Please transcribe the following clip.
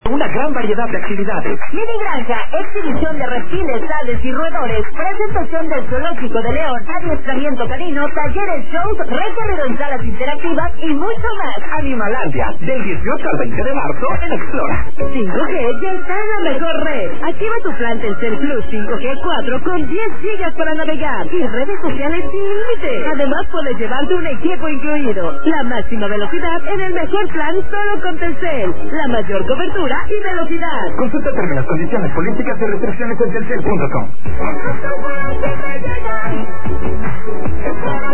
Una gran variedad de actividades. Mini granja, exhibición de reptiles, aves y roedores, presentación del zoológico de León, adiestramiento canino, talleres, shows, recorrido en salas interactivas y mucho más. Animalandia, del 18 al 20 de marzo en Explora. 5G ya está en la mejor red. Activa tu plan Telcel Plus 5G 4 con 10 gigas para navegar y redes sociales sin límite. Además puedes llevarte un equipo incluido. La máxima velocidad en el mejor plan solo con Telcel. La mayor cobertura y velocidad. Consulta términos, condiciones, políticas y restricciones en telcel.com.